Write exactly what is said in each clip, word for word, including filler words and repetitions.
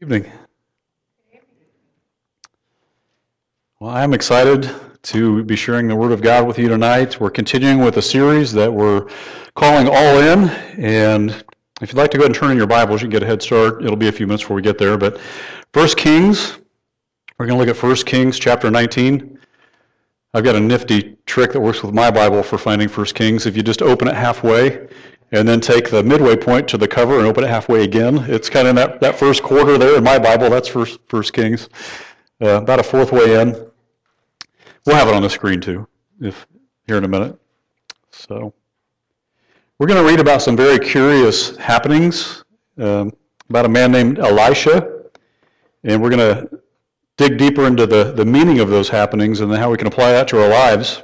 Evening. Well, I'm excited to be sharing the Word of God with you tonight. We're continuing with a series that we're calling All In, and if you'd like to go ahead and turn in your Bibles, you can get a head start. It'll be a few minutes before we get there, but First Kings, we're going to look at First Kings chapter nineteen. I've got a nifty trick that works with my Bible for finding First Kings. If you just open it halfway, and then take the midway point to the cover and open it halfway again. It's kind of that, that first quarter there in my Bible. That's First, First Kings. Uh, about a fourth way in. We'll have it on the screen too, if here in a minute. So we're going to read about some very curious happenings um, about a man named Elisha, and we're going to dig deeper into the, the meaning of those happenings and then how we can apply that to our lives.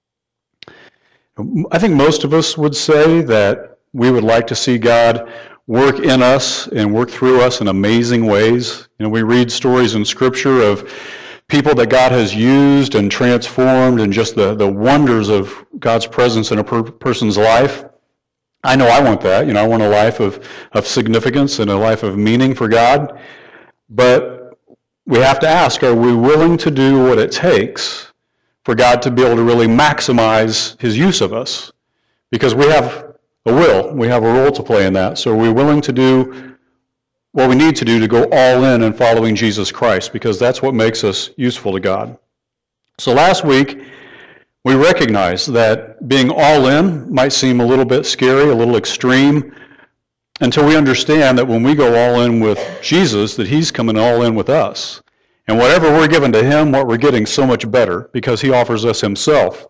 I think most of us would say that we would like to see God work in us and work through us in amazing ways. You know, we read stories in Scripture of people that God has used and transformed and just the, the wonders of God's presence in a per- person's life. I know I want that. You know, I want a life of, of significance and a life of meaning for God. But we have to ask, are we willing to do what it takes for God to be able to really maximize His use of us? Because we have a will, we have a role to play in that. So are we willing to do what we need to do to go all in in following Jesus Christ? Because that's what makes us useful to God. So last week, we recognized that being all in might seem a little bit scary, a little extreme, until we understand that when we go all in with Jesus, that He's coming all in with us. And whatever we're giving to Him, what we're getting so much better, because He offers us Himself.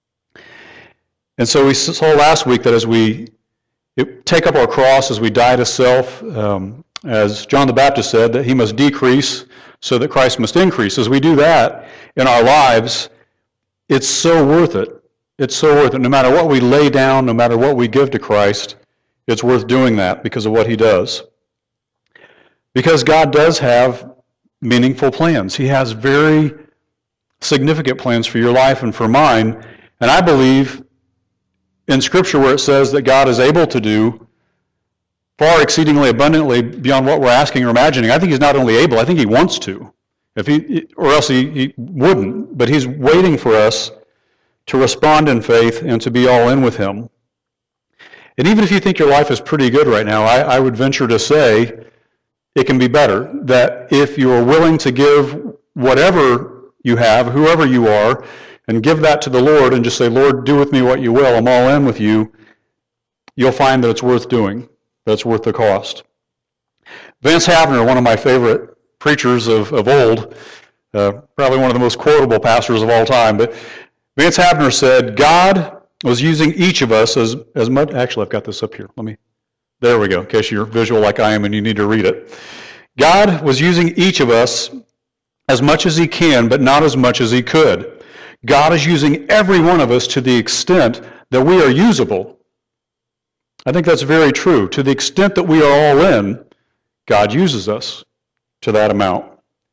And so we saw last week that as we take up our cross, as we die to self, um, as John the Baptist said, that He must decrease so that Christ must increase. As we do that in our lives, it's so worth it. It's so worth it. No matter what we lay down, no matter what we give to Christ, it's worth doing that because of what He does. Because God does have meaningful plans. He has very significant plans for your life and for mine. And I believe in Scripture where it says that God is able to do far exceedingly abundantly beyond what we're asking or imagining, I think He's not only able, I think He wants to. If he, or else he, he wouldn't. But He's waiting for us to respond in faith and to be all in with Him. And even if you think your life is pretty good right now, I, I would venture to say it can be better. That if you are willing to give whatever you have, whoever you are, and give that to the Lord and just say, Lord, do with me what you will, I'm all in with you, you'll find that it's worth doing, that it's worth the cost. Vance Havner, one of my favorite preachers of, of old, uh, probably one of the most quotable pastors of all time, but Vance Havner said, God was using each of us as, as much, actually I've got this up here, let me, there we go, in case you're visual like I am and you need to read it. God was using each of us as much as He can, but not as much as He could. God is using every one of us to the extent that we are usable. I think that's very true. To the extent that we are all in, God uses us to that amount.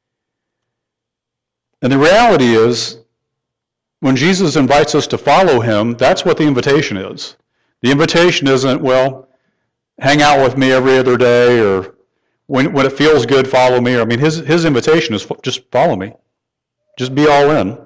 And the reality is, when Jesus invites us to follow Him, that's what the invitation is. The invitation isn't, well, hang out with me every other day, or when, when it feels good, follow me. I mean, his, his invitation is just follow me. Just be all in.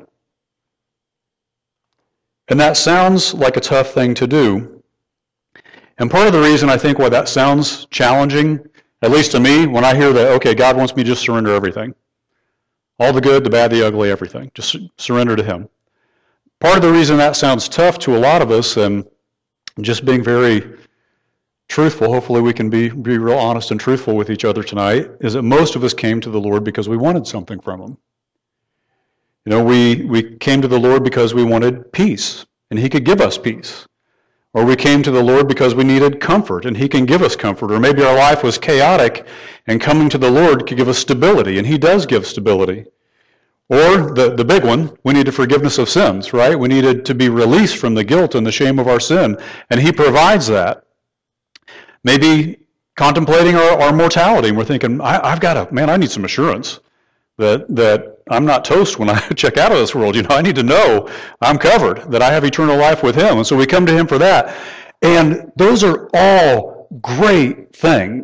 And that sounds like a tough thing to do. And part of the reason I think why that sounds challenging, at least to me, when I hear that, okay, God wants me to just surrender everything. All the good, the bad, the ugly, everything. Just surrender to Him. Part of the reason that sounds tough to a lot of us, and just being very truthful, hopefully we can be, be real honest and truthful with each other tonight, is that most of us came to the Lord because we wanted something from Him. You know, we, we came to the Lord because we wanted peace, and He could give us peace. Or we came to the Lord because we needed comfort, and He can give us comfort. Or maybe our life was chaotic, and coming to the Lord could give us stability, and He does give stability. Or the, the big one, we needed forgiveness of sins, right? We needed to be released from the guilt and the shame of our sin, and He provides that. Maybe contemplating our, our mortality, and we're thinking, I, I've got to, man, I need some assurance that that I'm not toast when I check out of this world. You know, I need to know I'm covered, that I have eternal life with Him. And so we come to Him for that. And those are all great things.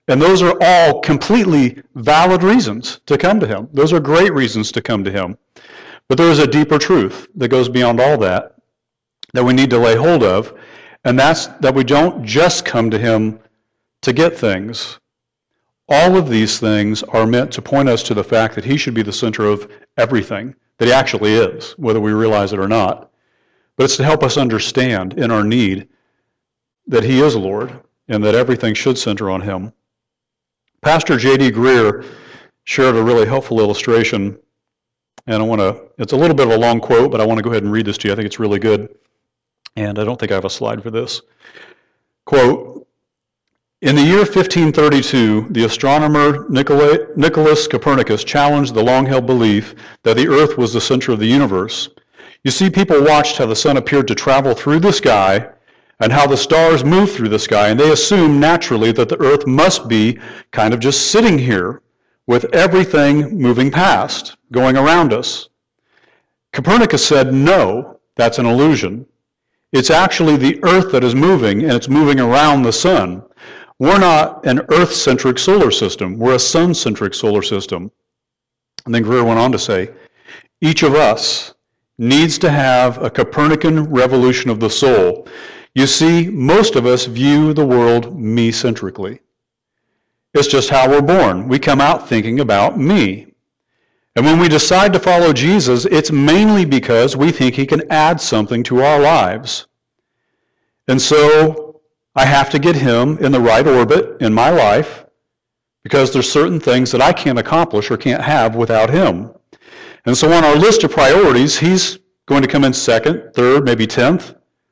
And those are all completely valid reasons to come to him. Those are great reasons to come to him. But there is a deeper truth that goes beyond all that, that we need to lay hold of, and that's that we don't just come to him to get things. All of these things are meant to point us to the fact that he should be the center of everything, that he actually is, whether we realize it or not. But it's to help us understand in our need that he is Lord and that everything should center on him. Pastor J D Greer shared a really helpful illustration, and I want to, it's a little bit of a long quote, but I want to go ahead and read this to you. I think it's really good, and I don't think I have a slide for this. Quote, in the year fifteen thirty-two, the astronomer Nicholas Copernicus challenged the long-held belief that the earth was the center of the universe. You see, people watched how the sun appeared to travel through the sky and how the stars moved through the sky, and they assumed naturally that the earth must be kind of just sitting here with everything moving past, going around us. Copernicus said, no, that's an illusion. It's actually the earth that is moving, and it's moving around the sun. We're not an earth-centric solar system. We're a sun-centric solar system. And then Greer went on to say, each of us needs to have a Copernican revolution of the soul. You see, most of us view the world me-centrically. It's just how we're born. We come out thinking about me. And when we decide to follow Jesus, it's mainly because we think he can add something to our lives. And so I have to get him in the right orbit in my life because there's certain things that I can't accomplish or can't have without him. And so on our list of priorities, he's going to come in second, third, maybe tenth.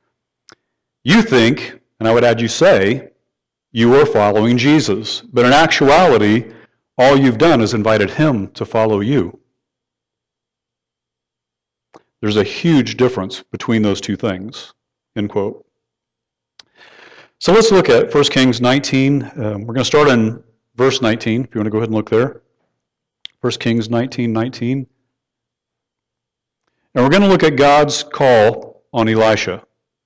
You think, and I would add you say, you are following Jesus. But in actuality, all you've done is invited him to follow you. There's a huge difference between those two things, end quote. So let's look at First Kings nineteen. Um, we're going to start in verse nineteen, if you want to go ahead and look there. First Kings nineteen nineteen. And we're going to look at God's call on Elisha.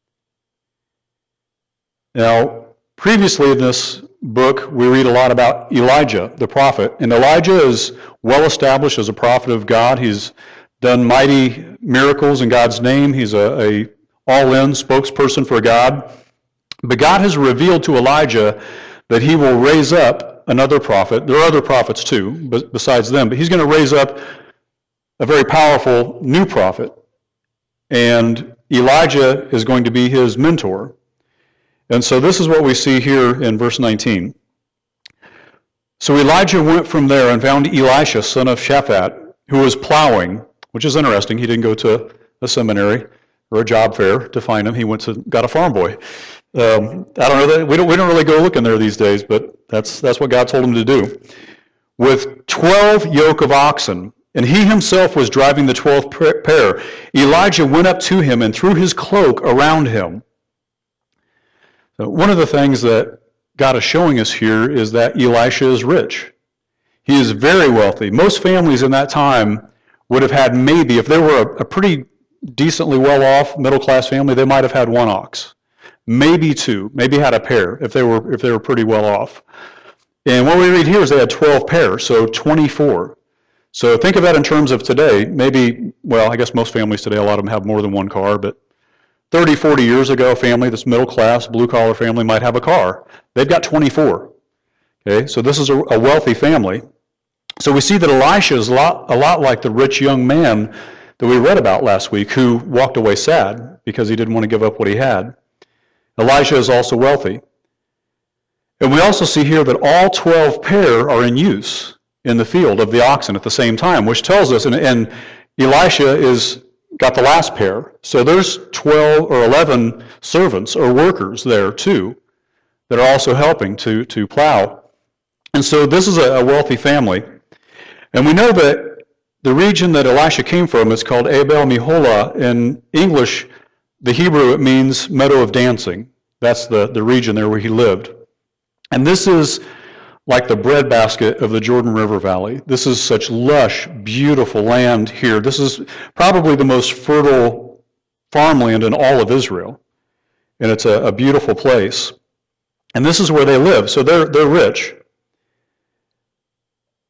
Now, previously in this book, we read a lot about Elijah, the prophet. And Elijah is well established as a prophet of God. He's done mighty miracles in God's name. He's a, a all-in spokesperson for God. But God has revealed to Elijah that he will raise up another prophet. There are other prophets too, besides them. But he's going to raise up a very powerful new prophet. And Elijah is going to be his mentor. And so this is what we see here in verse nineteen. So Elijah went from there and found Elisha, son of Shaphat, who was plowing, which is interesting. He didn't go to a seminary or a job fair to find him. He went to got a farm boy. Um, I don't know that we don't we don't really go looking there these days, but that's that's what God told him to do. With twelve yoke of oxen, and he himself was driving the twelfth pair. Elijah went up to him and threw his cloak around him. So one of the things that God is showing us here is that Elisha is rich. He is very wealthy. Most families in that time would have had maybe, if they were a, a pretty decently well-off middle-class family, they might have had one ox, maybe two, maybe had a pair if they were if they were pretty well off. And what we read here is they had twelve pairs, so twenty-four. So think of that in terms of today. Maybe, well, I guess most families today, a lot of them have more than one car, but thirty, forty years ago, a family that's middle-class, blue-collar family might have a car. They've got twenty-four. Okay, so this is a, a wealthy family. So we see that Elisha is a lot, a lot like the rich young man that we read about last week who walked away sad because he didn't want to give up what he had. Elisha is also wealthy. And we also see here that all twelve pair are in use in the field of the oxen at the same time, which tells us, and, and Elisha is got the last pair. So there's twelve or eleven servants or workers there too that are also helping to, to plow. And so this is a, a wealthy family. And we know that the region that Elisha came from is called Abel Meholah. In English, the Hebrew, it means meadow of dancing. That's the, the region there where he lived. And this is like the breadbasket of the Jordan River Valley. This is such lush, beautiful land here. This is probably the most fertile farmland in all of Israel. And it's a, a beautiful place. And this is where they live. So they're, they're rich.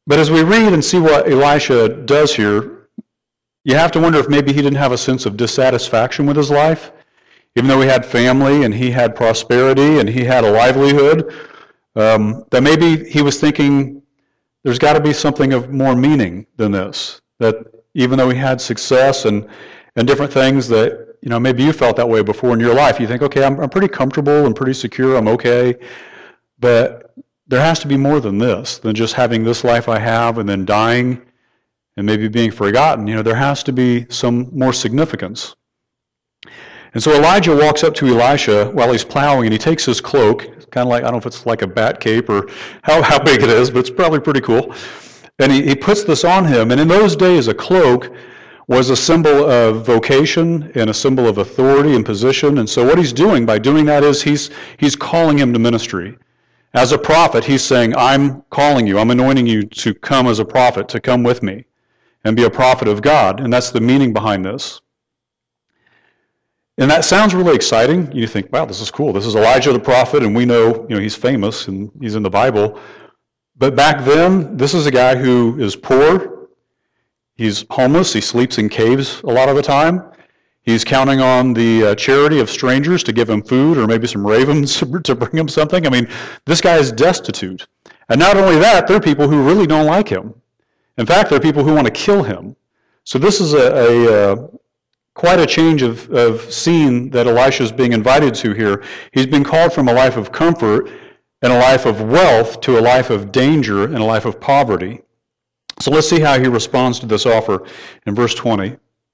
But as we read and see what Elisha does here, you have to wonder if maybe he didn't have a sense of dissatisfaction with his life. Even though he had family and he had prosperity and he had a livelihood, um, that maybe he was thinking, there's got to be something of more meaning than this. That even though he had success and, and different things that, you know, maybe you felt that way before in your life. You think, okay, I'm, I'm pretty comfortable and pretty secure, I'm okay. But there has to be more than this, than just having this life I have and then dying and maybe being forgotten. You know, there has to be some more significance. And so Elijah walks up to Elisha while he's plowing, and he takes his cloak. It's kind of like, I don't know if it's like a bat cape or how, how big it is, but it's probably pretty cool. And he, he puts this on him. And in those days, a cloak was a symbol of vocation and a symbol of authority and position. And so what he's doing by doing that is he's he's calling him to ministry. As a prophet, he's saying, I'm calling you, I'm anointing you to come as a prophet, to come with me and be a prophet of God. And that's the meaning behind this. And that sounds really exciting. You think, wow, this is cool. This is Elijah the prophet, and we know, you know, he's famous and he's in the Bible. But back then, this is a guy who is poor. He's homeless. He sleeps in caves a lot of the time. He's counting on the uh, charity of strangers to give him food or maybe some ravens to bring him something. I mean, this guy is destitute. And not only that, there are people who really don't like him. In fact, there are people who want to kill him. So this is a, a uh, quite a change of, of scene that Elisha is being invited to here. He's been called from a life of comfort and a life of wealth to a life of danger and a life of poverty. So let's see how he responds to this offer in verse twenty.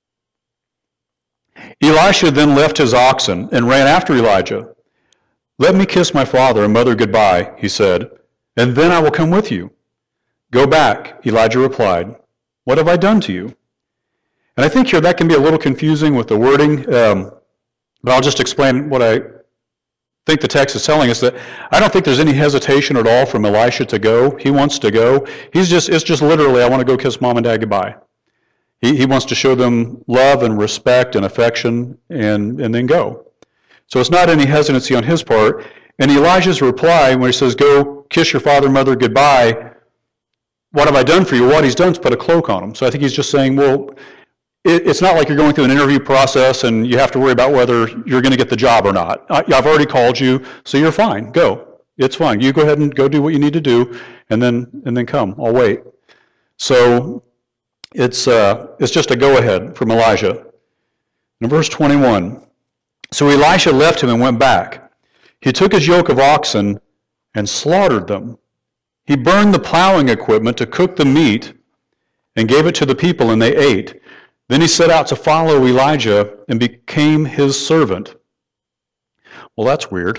Elisha then left his oxen and ran after Elijah. Let me kiss my father and mother goodbye, he said, and then I will come with you. Go back, Elijah replied. What have I done to you? And I think here that can be a little confusing with the wording, um, but I'll just explain what I think the text is telling us. That I don't think there's any hesitation at all from Elisha to go. He wants to go. He's just, it's just literally, I want to go kiss mom and dad goodbye. He, he wants to show them love and respect and affection and, and then go. So it's not any hesitancy on his part. And Elijah's reply when he says, go kiss your father and mother goodbye, what have I done for you? What he's done is put a cloak on him. So I think he's just saying, well, it's not like you're going through an interview process and you have to worry about whether you're going to get the job or not. I've already called you, so you're fine. Go. It's fine. You go ahead and go do what you need to do, and then and then come. I'll wait. So it's uh, it's just a go-ahead from Elijah. In verse twenty-one, so Elisha left him and went back. He took his yoke of oxen and slaughtered them. He burned the plowing equipment to cook the meat and gave it to the people, and they ate. Then he set out to follow Elijah and became his servant. Well, that's weird.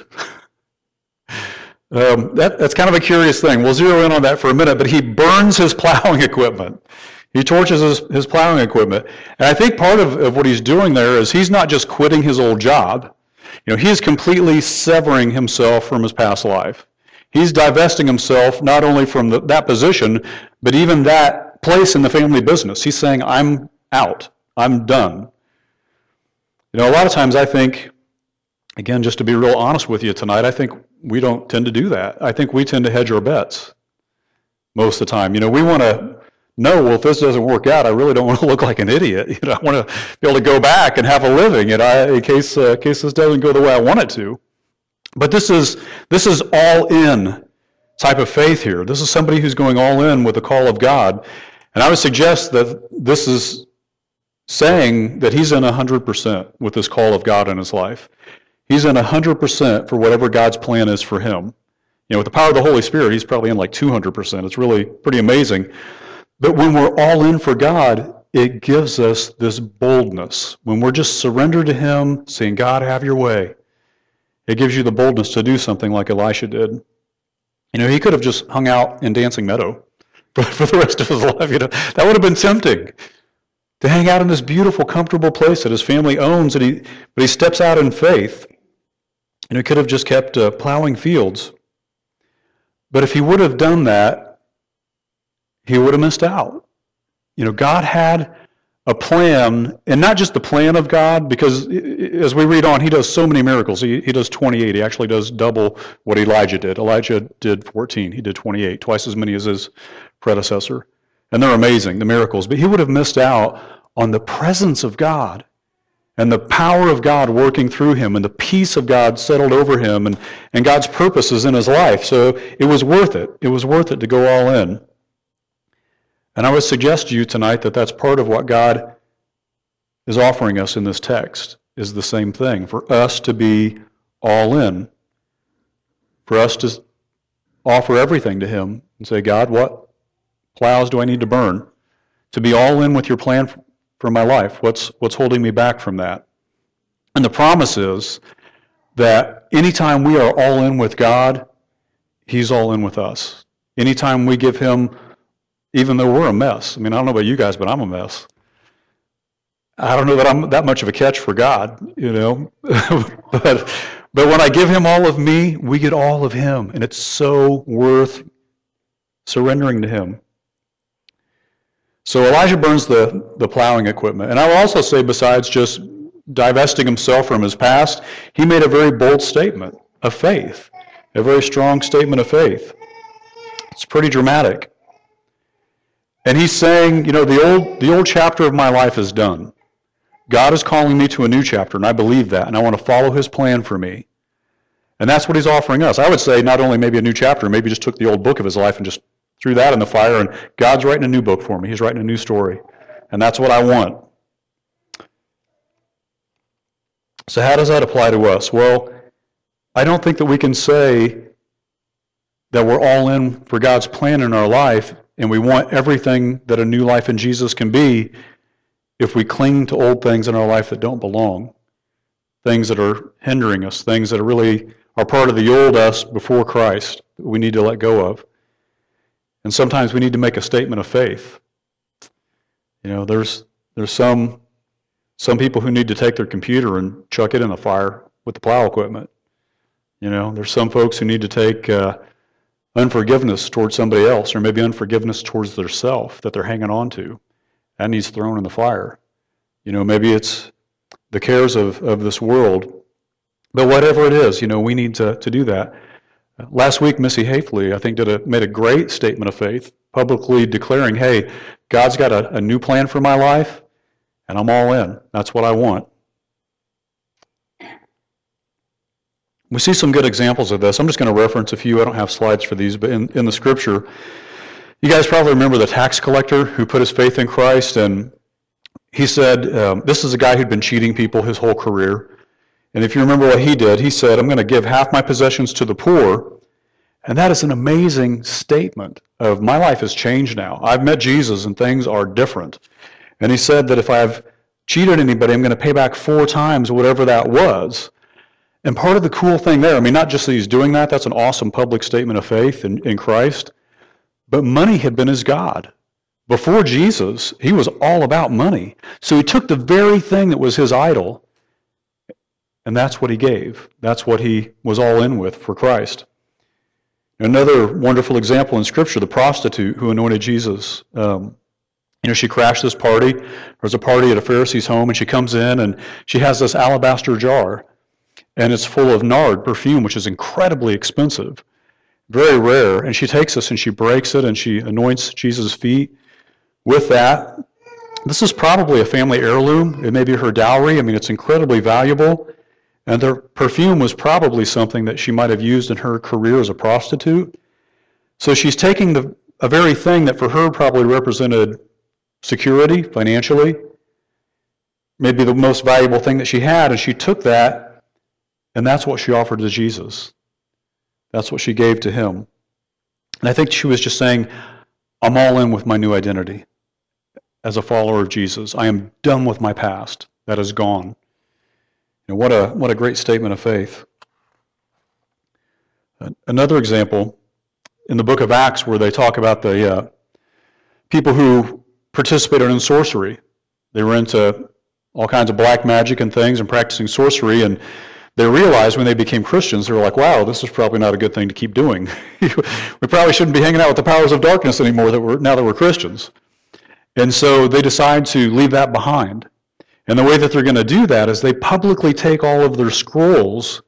um, that, that's kind of a curious thing. We'll zero in on that for a minute, but he burns his plowing equipment. He torches his, his plowing equipment. And I think part of, of what he's doing there is he's not just quitting his old job. You know, he's completely severing himself from his past life. He's divesting himself not only from the, that position, but even that place in the family business. He's saying, I'm out. I'm done. You know, a lot of times I think, again, just to be real honest with you tonight, I think we don't tend to do that. I think we tend to hedge our bets most of the time. You know, we want to know, well, if this doesn't work out, I really don't want to look like an idiot. You know, I want to be able to go back and have a living, and I, in case uh, in case this doesn't go the way I want it to. But this is this is all in type of faith here. This is somebody who's going all in with the call of God, and I would suggest that this is saying that he's in one hundred percent with this call of God in his life. He's in one hundred percent for whatever God's plan is for him. You know, with the power of the Holy Spirit, he's probably in like two hundred percent. It's really pretty amazing. But when we're all in for God, it gives us this boldness. When we're just surrendered to him, saying, God, have your way, it gives you the boldness to do something like Elisha did. You know, he could have just hung out in Dancing Meadow for, for the rest of his life. You know, that would have been tempting. To hang out in this beautiful, comfortable place that his family owns, and he, but he steps out in faith. And he could have just kept uh, plowing fields. But if he would have done that, he would have missed out. You know, God had a plan, and not just the plan of God, because as we read on, he does so many miracles. He, he does twenty-eight. He actually does double what Elijah did. Elijah did fourteen. He did twenty-eight, twice as many as his predecessor. And they're amazing, the miracles. But he would have missed out on the presence of God and the power of God working through him and the peace of God settled over him and, and God's purposes in his life. So it was worth it. It was worth it to go all in. And I would suggest to you tonight that that's part of what God is offering us in this text, is the same thing, for us to be all in, for us to offer everything to him and say, God, what plows do I need to burn? To be all in with your plan for my life. What's, what's holding me back from that? And the promise is that anytime we are all in with God, he's all in with us. Anytime we give him, even though we're a mess. I mean, I don't know about you guys, but I'm a mess. I don't know that I'm that much of a catch for God, you know. but but when I give him all of me, we get all of him. And it's so worth surrendering to him. So Elijah burns the, the plowing equipment. And I will also say, besides just divesting himself from his past, he made a very bold statement of faith, a very strong statement of faith. It's pretty dramatic. And he's saying, you know, the old the old chapter of my life is done. God is calling me to a new chapter, and I believe that, and I want to follow his plan for me. And that's what he's offering us. I would say not only maybe a new chapter, maybe just took the old book of his life and just threw that in the fire, and God's writing a new book for me. He's writing a new story. And that's what I want. So how does that apply to us? Well, I don't think that we can say that we're all in for God's plan in our life, and we want everything that a new life in Jesus can be if we cling to old things in our life that don't belong, things that are hindering us, things that are really are part of the old us before Christ that we need to let go of. And sometimes we need to make a statement of faith. You know, there's there's some some people who need to take their computer and chuck it in the fire with the plow equipment. You know, there's some folks who need to take uh, unforgiveness towards somebody else, or maybe unforgiveness towards their self that they're hanging on to. That needs thrown in the fire. You know, maybe it's the cares of, of this world. But whatever it is, you know, we need to, to do that. Last week, Missy Hafley, I think, did a, made a great statement of faith, publicly declaring, hey, God's got a, a new plan for my life, and I'm all in. That's what I want. We see some good examples of this. I'm just going to reference a few. I don't have slides for these, but in, in the scripture, you guys probably remember the tax collector who put his faith in Christ, and he said, um, this is a guy who'd been cheating people his whole career. And if you remember what he did, he said, I'm going to give half my possessions to the poor. And that is an amazing statement of my life has changed now. I've met Jesus and things are different. And he said that if I've cheated anybody, I'm going to pay back four times whatever that was. And part of the cool thing there, I mean, not just that he's doing that, that's an awesome public statement of faith in, in Christ, but money had been his God. Before Jesus, he was all about money. So he took the very thing that was his idol, and that's what he gave. That's what he was all in with for Christ. Another wonderful example in Scripture, the prostitute who anointed Jesus. Um, you know, she crashed this party. There was a party at a Pharisee's home, and she comes in, and she has this alabaster jar, and it's full of nard perfume, which is incredibly expensive, very rare. And she takes this, and she breaks it, and she anoints Jesus' feet with that. This is probably a family heirloom. It may be her dowry. I mean, it's incredibly valuable. And the perfume was probably something that she might have used in her career as a prostitute. So she's taking the, a very thing that for her probably represented security financially, maybe the most valuable thing that she had, and she took that, and that's what she offered to Jesus. That's what she gave to him. And I think she was just saying, I'm all in with my new identity as a follower of Jesus. I am done with my past. That is gone. You know, what a what a great statement of faith. Another example in the book of Acts, where they talk about the uh, people who participated in sorcery. They were into all kinds of black magic and things and practicing sorcery, and they realized when they became Christians, they were like, wow, this is probably not a good thing to keep doing. We probably shouldn't be hanging out with the powers of darkness anymore that we're, now that we're Christians. And so they decide to leave that behind. And the way that they're going to do that is they publicly take all of their scrolls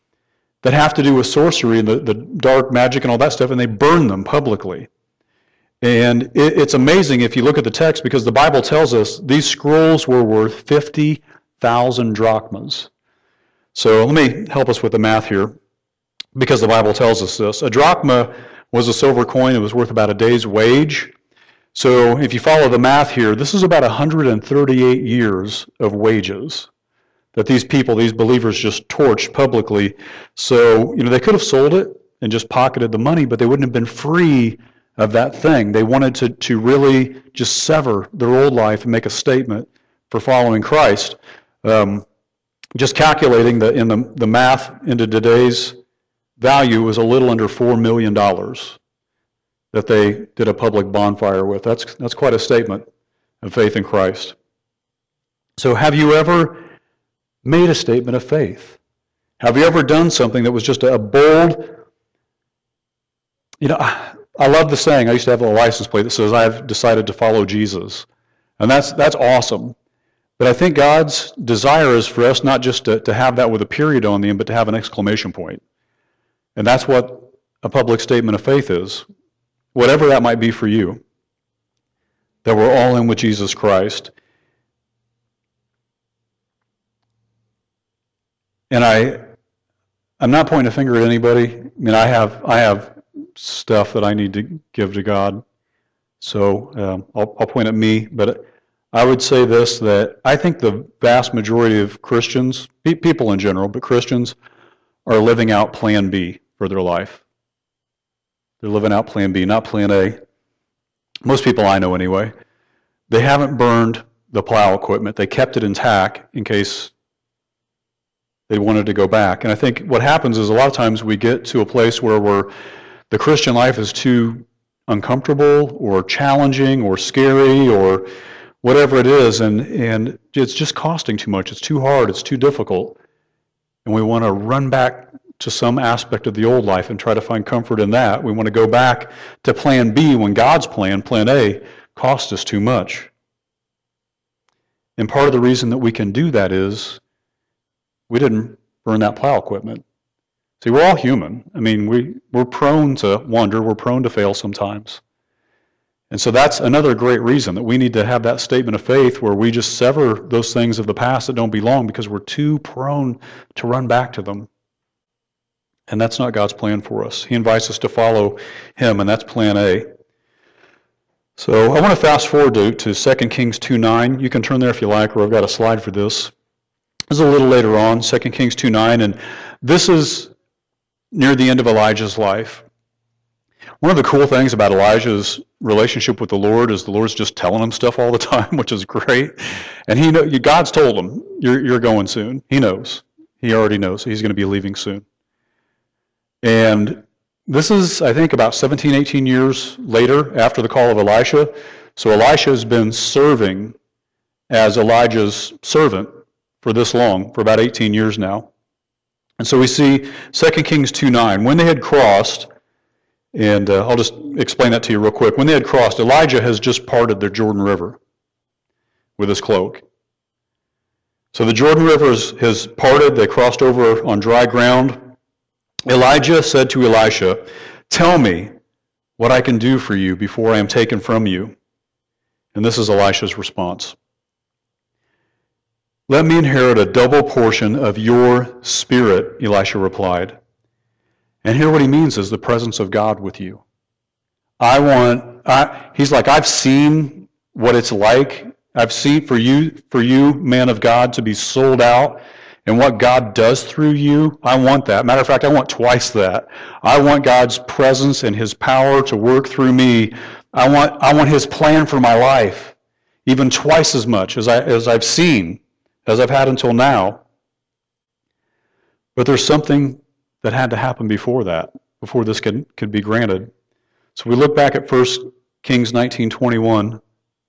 that have to do with sorcery and the, the dark magic and all that stuff, and they burn them publicly. And it, it's amazing if you look at the text, because the Bible tells us these scrolls were worth fifty thousand drachmas. So let me help us with the math here, because the Bible tells us this. A drachma was a silver coin. It was worth about a day's wage. So if you follow the math here, this is about one hundred thirty-eight years of wages that these people, these believers, just torched publicly. So, you know, they could have sold it and just pocketed the money, but they wouldn't have been free of that thing. They wanted to, to really just sever their old life and make a statement for following Christ. Um, just calculating the in the, the math into today's value was a little under four million dollars that they did a public bonfire with. That's, that's quite a statement of faith in Christ. So have you ever made a statement of faith? Have you ever done something that was just a bold, you know, I love the saying, I used to have a license plate that says, I've decided to follow Jesus. And that's that's awesome. But I think God's desire is for us not just to, to have that with a period on the end, but to have an exclamation point. And that's what a public statement of faith is. Whatever that might be for you, that we're all in with Jesus Christ. And I, I'm not pointing a finger at anybody. I mean, I have, I have stuff that I need to give to God. So um, I'll, I'll point at me. But I would say this, that I think the vast majority of Christians, people in general, but Christians, are living out plan B for their life. They're living out plan B, not plan A. Most people I know anyway. They haven't burned the plow equipment. They kept it intact in case they wanted to go back. And I think what happens is a lot of times we get to a place where we're, the Christian life is too uncomfortable or challenging or scary or whatever it is, and, and it's just costing too much. It's too hard. It's too difficult. And we want to run back to some aspect of the old life and try to find comfort in that. We want to go back to plan B when God's plan, plan A, cost us too much. And part of the reason that we can do that is we didn't burn that plow equipment. See, we're all human. I mean, we, we're prone to wander. We're prone to fail sometimes. And so that's another great reason that we need to have that statement of faith where we just sever those things of the past that don't belong because we're too prone to run back to them. And that's not God's plan for us. He invites us to follow Him, and that's plan A. So I want to fast forward to, to Second Kings two nine. You can turn there if you like, or I've got a slide for this. This is a little later on, Second Kings two nine, and this is near the end of Elijah's life. One of the cool things about Elijah's relationship with the Lord is the Lord's just telling him stuff all the time, which is great. And he know, God's told him, you're, you're going soon. He knows. He already knows. He's going to be leaving soon. And this is, I think, about seventeen, eighteen years later after the call of Elisha. So Elisha has been serving as Elijah's servant for this long, for about eighteen years now. And so we see Second Kings two nine. When they had crossed, and uh, I'll just explain that to you real quick. When they had crossed, Elijah has just parted the Jordan River with his cloak. So the Jordan River has, has parted. They crossed over on dry ground. Elijah said to Elisha, "Tell me what I can do for you before I am taken from you." And this is Elisha's response. "Let me inherit a double portion of your spirit," Elisha replied. And here what he means is the presence of God with you. I want, I, he's like, I've seen what it's like. I've seen for you, for you, man of God, to be sold out and what God does through you. I want that. Matter of fact, I want twice that. I want God's presence and His power to work through me. I want, I want His plan for my life, even twice as much as, I, as I've seen, as I've had until now. But there's something that had to happen before that, before this could, could be granted. So we look back at First Kings nineteen twenty-one.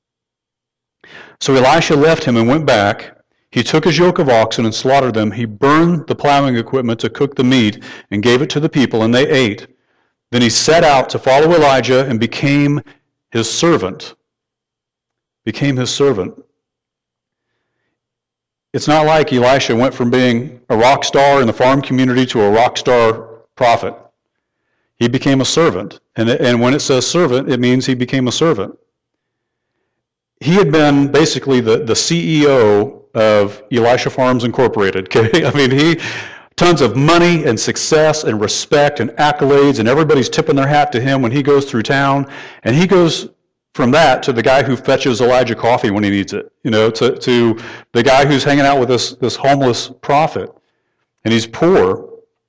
So Elisha left him and went back. He took his yoke of oxen and slaughtered them. He burned the plowing equipment to cook the meat and gave it to the people, and they ate. Then he set out to follow Elijah and became his servant. Became his servant. It's not like Elisha went from being a rock star in the farm community to a rock star prophet. He became a servant. And, and when it says servant, it means he became a servant. He had been basically the, the C E O of Elisha Farms Incorporated. Okay? I mean, he tons of money and success and respect and accolades, and everybody's tipping their hat to him when he goes through town. And he goes from that to the guy who fetches Elijah coffee when he needs it, you know, to, to the guy who's hanging out with this, this homeless prophet. And he's poor.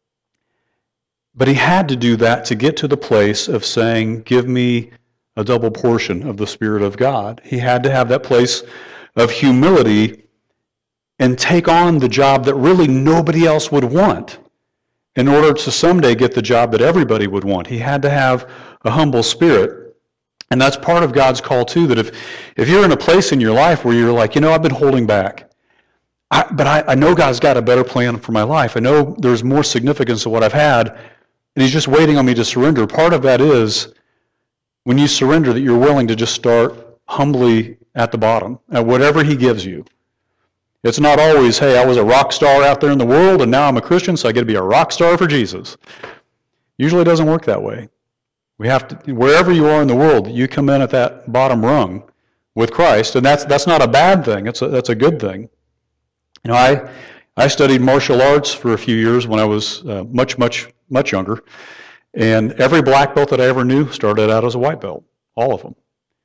But he had to do that to get to the place of saying, give me a double portion of the Spirit of God. He had to have that place of humility and take on the job that really nobody else would want in order to someday get the job that everybody would want. He had to have a humble spirit. And that's part of God's call too, that if, if you're in a place in your life where you're like, you know, I've been holding back, I, but I, I know God's got a better plan for my life. I know there's more significance to what I've had, and he's just waiting on me to surrender. Part of that is when you surrender that you're willing to just start humbly at the bottom, at whatever he gives you. It's not always, hey, I was a rock star out there in the world, and now I'm a Christian, so I get to be a rock star for Jesus. Usually it doesn't work that way. We have to, wherever you are in the world, you come in at that bottom rung with Christ, and that's that's not a bad thing. It's a, that's a good thing. You know, I I studied martial arts for a few years when I was uh, much, much, much younger, and every black belt that I ever knew started out as a white belt, all of them.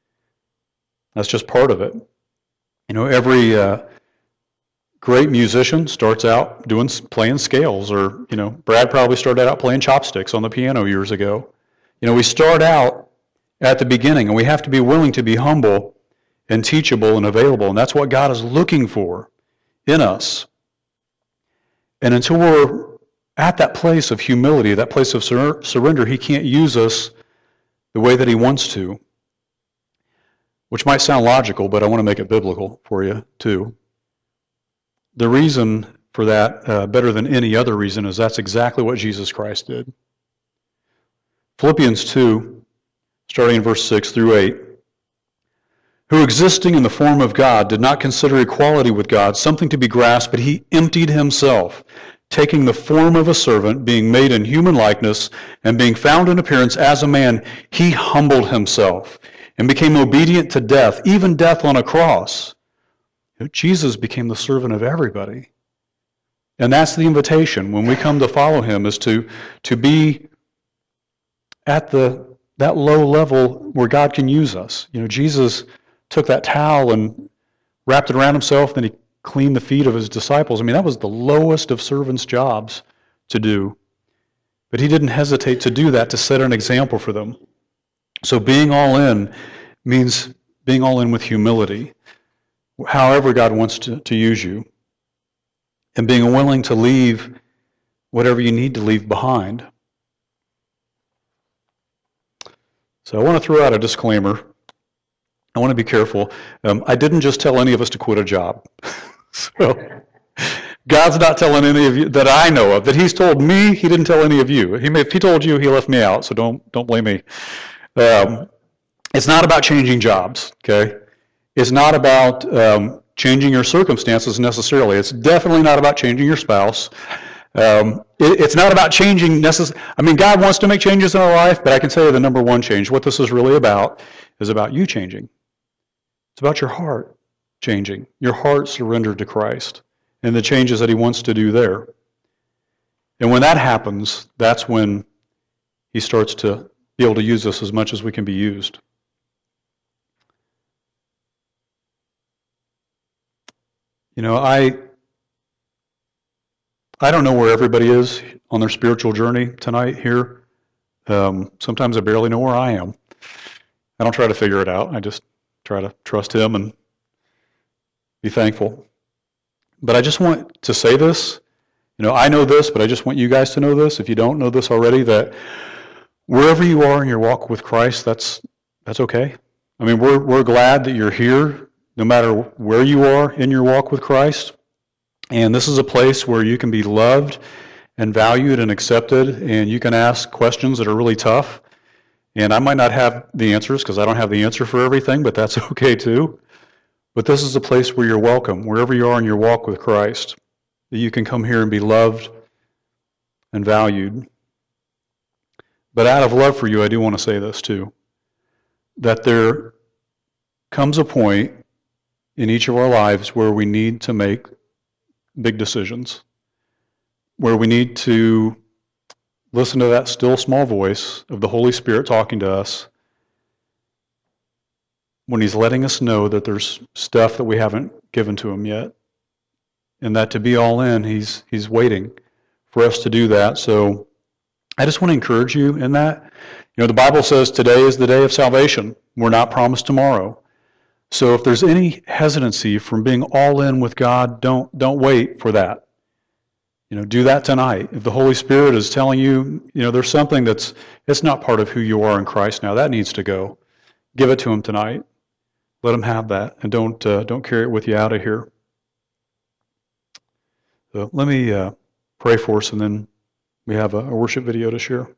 That's just part of it. You know, every uh, great musician starts out doing playing scales, or, you know, Brad probably started out playing chopsticks on the piano years ago. You know, we start out at the beginning, and we have to be willing to be humble and teachable and available, and that's what God is looking for in us. And until we're at that place of humility, that place of sur- surrender, he can't use us the way that he wants to, which might sound logical, but I want to make it biblical for you too. The reason for that, uh, better than any other reason, is that's exactly what Jesus Christ did. Philippians two, starting in verse six through eight, who existing in the form of God did not consider equality with God something to be grasped, but he emptied himself, taking the form of a servant, being made in human likeness, and being found in appearance as a man, he humbled himself and became obedient to death, even death on a cross. Jesus became the servant of everybody. And that's the invitation when we come to follow him, is to, to be at the that low level where God can use us. You know, Jesus took that towel and wrapped it around himself, then he cleaned the feet of his disciples. I mean, that was the lowest of servants' jobs to do. But he didn't hesitate to do that, to set an example for them. So being all in means being all in with humility, however God wants to, to use you, and being willing to leave whatever you need to leave behind. So I want to throw out a disclaimer. I want to be careful. Um, I didn't just tell any of us to quit a job. So God's not telling any of you that I know of. That he's told me, he didn't tell any of you. He may, if he told you, he left me out, so don't don't blame me. Um, it's not about changing jobs, okay? It's not about um, changing your circumstances necessarily. It's definitely not about changing your spouse. Um, it, it's not about changing necessarily. I mean, God wants to make changes in our life, but I can tell you the number one change, what this is really about, is about you changing. It's about your heart changing, your heart surrendered to Christ, and the changes that he wants to do there. And when that happens, that's when he starts to be able to use us as much as we can be used. You know, I I don't know where everybody is on their spiritual journey tonight here. Um, sometimes I barely know where I am. I don't try to figure it out. I just try to trust him and be thankful. But I just want to say this. You know, I know this, but I just want you guys to know this, if you don't know this already, that wherever you are in your walk with Christ, that's that's okay. I mean, we're we're glad that you're here, no matter where you are in your walk with Christ. And this is a place where you can be loved and valued and accepted, and you can ask questions that are really tough. And I might not have the answers, because I don't have the answer for everything, but that's okay too. But this is a place where you're welcome, wherever you are in your walk with Christ, that you can come here and be loved and valued. But out of love for you, I do want to say this too, that there comes a point in each of our lives where we need to make big decisions, where we need to listen to that still small voice of the Holy Spirit talking to us when He's letting us know that there's stuff that we haven't given to Him yet, and that to be all in, He's He's waiting for us to do that. So I just want to encourage you in that. You know, the Bible says today is the day of salvation. We're not promised tomorrow. So if there's any hesitancy from being all in with God, don't don't wait for that. You know, do that tonight. If the Holy Spirit is telling you, you know, there's something that's it's not part of who you are in Christ now, that needs to go. Give it to Him tonight. Let Him have that, and don't uh, don't carry it with you out of here. So let me uh, pray for us, and then we have a, a worship video to share.